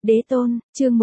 Đế tôn, chương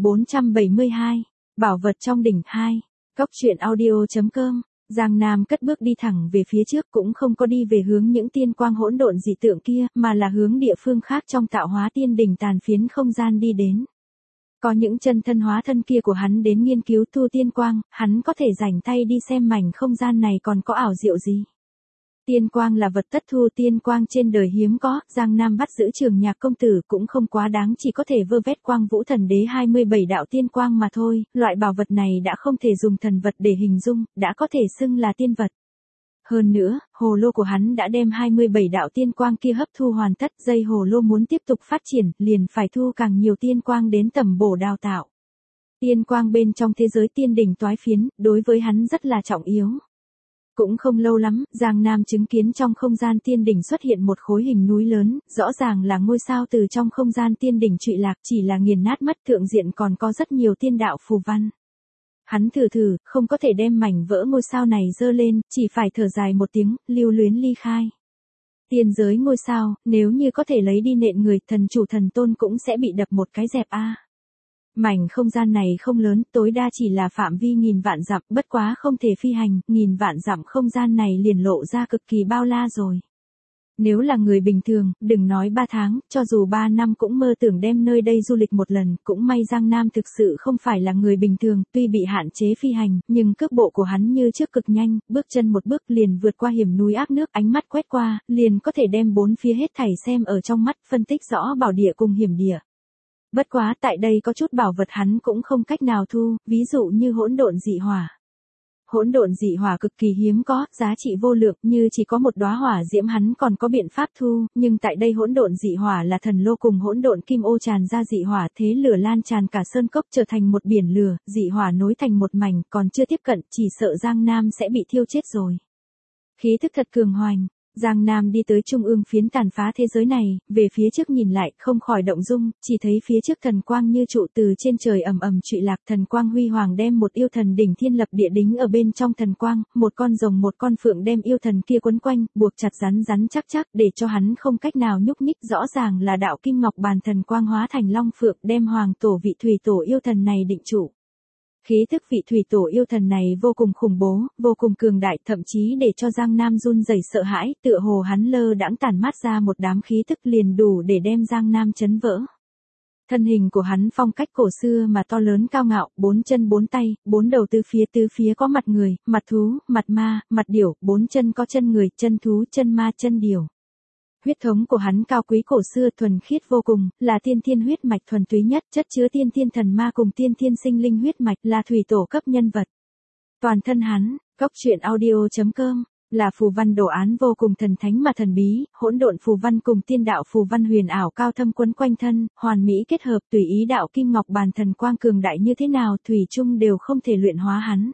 1472. Bảo vật trong đỉnh 2. Cốc truyện audio.com. Giang Nam cất bước đi thẳng về phía trước, cũng không có đi về hướng những tiên quang hỗn độn dị tượng kia, mà là hướng địa phương khác trong tạo hóa tiên đỉnh tàn phiến không gian đi đến. Có những chân thân hóa thân kia của hắn đến nghiên cứu tu tiên quang, hắn có thể rảnh tay đi xem mảnh không gian này còn có ảo diệu gì. Tiên quang là vật tất thu, tiên quang trên đời hiếm có, Giang Nam bắt giữ Trường Nhạc công tử cũng không quá đáng, chỉ có thể vơ vét Quang Vũ Thần Đế 27 đạo tiên quang mà thôi, loại bảo vật này đã không thể dùng thần vật để hình dung, đã có thể xưng là tiên vật. Hơn nữa, hồ lô của hắn đã đem 27 đạo tiên quang kia hấp thu hoàn tất, dây hồ lô muốn tiếp tục phát triển, liền phải thu càng nhiều tiên quang đến tầm bổ đào tạo. Tiên quang bên trong thế giới tiên đỉnh toái phiến, đối với hắn rất là trọng yếu. Cũng không lâu lắm, Giang Nam chứng kiến trong không gian tiên đỉnh xuất hiện một khối hình núi lớn, rõ ràng là ngôi sao từ trong không gian tiên đỉnh trụy lạc, chỉ là nghiền nát mất, thượng diện còn có rất nhiều tiên đạo phù văn. Hắn thử, không có thể đem mảnh vỡ ngôi sao này dơ lên, chỉ phải thở dài một tiếng, lưu luyến ly khai. Tiên giới ngôi sao, nếu như có thể lấy đi nện người, thần chủ thần tôn cũng sẽ bị đập một cái dẹp a. Mảnh không gian này không lớn, tối đa chỉ là phạm vi nghìn vạn dặm, bất quá không thể phi hành, nghìn vạn dặm không gian này liền lộ ra cực kỳ bao la rồi. Nếu là người bình thường, đừng nói 3 tháng, cho dù 3 năm cũng mơ tưởng đem nơi đây du lịch một lần, cũng may Giang Nam thực sự không phải là người bình thường, tuy bị hạn chế phi hành, nhưng cước bộ của hắn như trước cực nhanh, bước chân một bước liền vượt qua hiểm núi ác nước, ánh mắt quét qua, liền có thể đem bốn phía hết thảy xem ở trong mắt, phân tích rõ bảo địa cùng hiểm địa. Bất quá tại đây có chút bảo vật hắn cũng không cách nào thu, ví dụ như hỗn độn dị hỏa. Hỗn độn dị hỏa cực kỳ hiếm có, giá trị vô lượng, như chỉ có một đóa hỏa diễm hắn còn có biện pháp thu, nhưng tại đây hỗn độn dị hỏa là thần lô cùng hỗn độn kim ô tràn ra dị hỏa, thế lửa lan tràn cả sơn cốc trở thành một biển lửa, dị hỏa nối thành một mảnh, còn chưa tiếp cận, chỉ sợ Giang Nam sẽ bị thiêu chết rồi. Khí thức thật cường hoành. Giang Nam đi tới trung ương phiến tàn phá thế giới này, về phía trước nhìn lại, không khỏi động dung, chỉ thấy phía trước thần quang như trụ từ trên trời ầm ầm trụy lạc, thần quang huy hoàng đem một yêu thần đỉnh thiên lập địa đính ở bên trong thần quang, một con rồng một con phượng đem yêu thần kia quấn quanh, buộc chặt rắn chắc, để cho hắn không cách nào nhúc nhích, rõ ràng là đạo kim ngọc bàn thần quang hóa thành long phượng, đem hoàng tổ vị thủy tổ yêu thần này định trụ. Khí thức vị thủy tổ yêu thần này vô cùng khủng bố, vô cùng cường đại, thậm chí để cho Giang Nam run rẩy sợ hãi, tựa hồ hắn lơ đãng tản mát ra một đám khí thức liền đủ để đem Giang Nam chấn vỡ. Thân hình của hắn phong cách cổ xưa mà to lớn cao ngạo, 4 chân 4 tay, 4 đầu tứ phía có mặt người, mặt thú, mặt ma, mặt điểu, 4 chân có chân người, chân thú, chân ma, chân điểu. Huyết thống của hắn cao quý cổ xưa thuần khiết vô cùng, là tiên thiên huyết mạch thuần túy nhất, chất chứa tiên thiên thần ma cùng tiên thiên sinh linh huyết mạch, là thủy tổ cấp nhân vật. Toàn thân hắn, cốc truyện audio.com, là phù văn đồ án vô cùng thần thánh mà thần bí, hỗn độn phù văn cùng tiên đạo phù văn huyền ảo cao thâm quấn quanh thân, hoàn mỹ kết hợp, tùy ý đạo kim ngọc bàn thần quang cường đại như thế nào, thủy chung đều không thể luyện hóa hắn.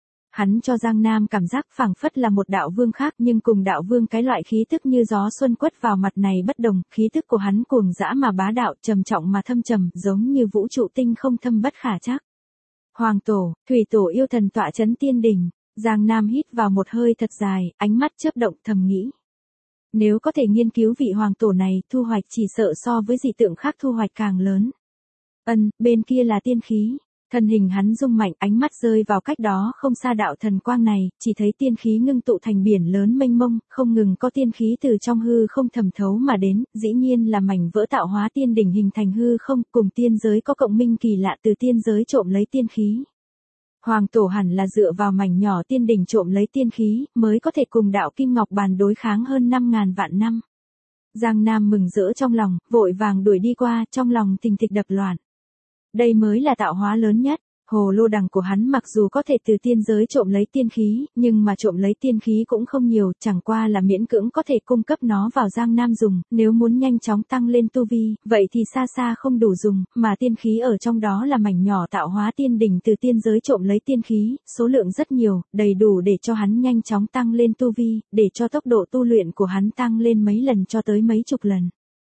Hắn cho Giang Nam cảm giác phảng phất là một đạo vương khác, nhưng cùng đạo vương cái loại khí tức như gió xuân quất vào mặt này bất đồng, khí tức của hắn cuồng dã mà bá đạo, trầm trọng mà thâm trầm, giống như vũ trụ tinh không thâm bất khả trắc. Hoàng tổ, thủy tổ yêu thần tọa chấn tiên đỉnh, Giang Nam hít vào một hơi thật dài, ánh mắt chớp động thầm nghĩ. Nếu có thể nghiên cứu vị hoàng tổ này, thu hoạch chỉ sợ so với dị tượng khác thu hoạch càng lớn. Bên kia là tiên khí. Thân hình hắn rung mạnh, ánh mắt rơi vào cách đó không xa đạo thần quang này, chỉ thấy tiên khí ngưng tụ thành biển lớn mênh mông, không ngừng có tiên khí từ trong hư không thẩm thấu mà đến, dĩ nhiên là mảnh vỡ tạo hóa tiên đỉnh hình thành hư không, cùng tiên giới có cộng minh kỳ lạ từ tiên giới trộm lấy tiên khí. Hoàng tổ hẳn là dựa vào mảnh nhỏ tiên đỉnh trộm lấy tiên khí, mới có thể cùng đạo kim ngọc bàn đối kháng hơn 5.000 vạn năm. Giang Nam mừng rỡ trong lòng, vội vàng đuổi đi qua, trong lòng thình thịch đập loạn. Đây mới là tạo hóa lớn nhất, hồ lô đằng của hắn mặc dù có thể từ tiên giới trộm lấy tiên khí, nhưng mà trộm lấy tiên khí cũng không nhiều, chẳng qua là miễn cưỡng có thể cung cấp nó vào Giang Nam dùng, nếu muốn nhanh chóng tăng lên tu vi, vậy thì xa xa không đủ dùng, mà tiên khí ở trong đó là mảnh nhỏ tạo hóa tiên đỉnh từ tiên giới trộm lấy tiên khí, số lượng rất nhiều, đầy đủ để cho hắn nhanh chóng tăng lên tu vi, để cho tốc độ tu luyện của hắn tăng lên mấy lần cho tới mấy chục lần.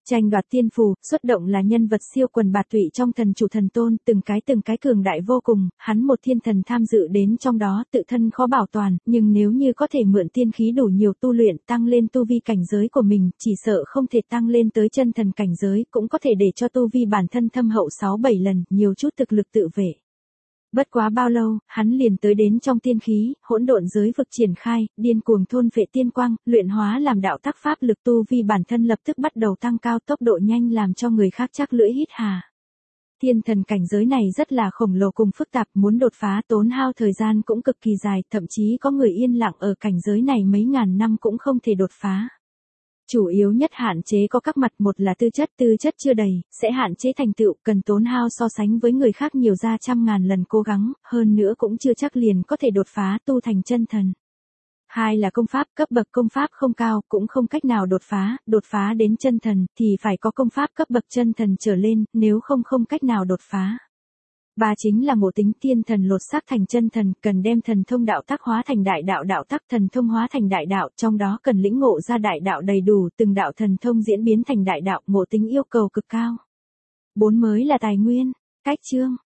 Tranh đoạt tiên phù, xuất động là nhân vật siêu quần bạt tụy trong thần chủ thần tôn, từng cái cường đại vô cùng, hắn một thiên thần tham dự đến trong đó, tự thân khó bảo toàn, nhưng nếu như có thể mượn tiên khí đủ nhiều tu luyện, tăng lên tu vi cảnh giới của mình, chỉ sợ không thể tăng lên tới chân thần cảnh giới, cũng có thể để cho tu vi bản thân thâm hậu 6-7 lần, nhiều chút thực lực tự vệ. Bất quá bao lâu, hắn liền tới đến trong tiên khí, hỗn độn giới vực triển khai, điên cuồng thôn phệ tiên quang, luyện hóa làm đạo tác pháp lực tu vi bản thân lập tức bắt đầu tăng cao, tốc độ nhanh làm cho người khác chắc lưỡi hít hà. Thiên thần cảnh giới này rất là khổng lồ cùng phức tạp, muốn đột phá tốn hao thời gian cũng cực kỳ dài, thậm chí có người yên lặng ở cảnh giới này mấy ngàn năm cũng không thể đột phá. Chủ yếu nhất hạn chế có các mặt, một là tư chất chưa đầy, sẽ hạn chế thành tựu, cần tốn hao so sánh với người khác nhiều ra trăm ngàn lần cố gắng, hơn nữa cũng chưa chắc liền có thể đột phá tu thành chân thần. Hai là công pháp, cấp bậc công pháp không cao, cũng không cách nào đột phá đến chân thần, thì phải có công pháp cấp bậc chân thần trở lên, nếu không cách nào đột phá. Ba chính là ngộ tính, tiên thần lột xác thành chân thần, cần đem thần thông đạo tác hóa thành đại đạo, đạo tác thần thông hóa thành đại đạo, trong đó cần lĩnh ngộ ra đại đạo đầy đủ, từng đạo thần thông diễn biến thành đại đạo, ngộ tính yêu cầu cực cao. Bốn mới là tài nguyên, cách chương.